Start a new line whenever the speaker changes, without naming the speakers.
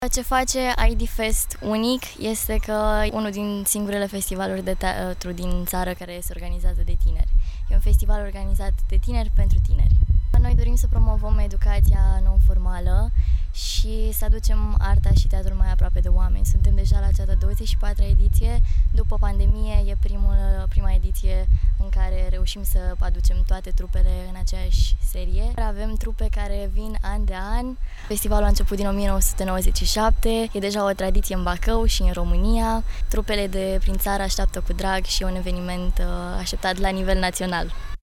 Ce face ID Fest unic este că e unul din singurele festivaluri de teatru din țară care se organizează de tineri. E un festival organizat de tineri pentru tineri. Noi dorim să promovăm educația non-formală și să aducem arta și teatrul mai aproape de oameni. Suntem deja la cea de-a 24-a ediție. După pandemie e prima ediție în care reușim să aducem toate trupele în aceeași serie. Avem trupe care vin an de an. Festivalul a început din 1997, e deja o tradiție în Bacău și în România. Trupele de prin țară așteaptă cu drag și e un eveniment așteptat la nivel național.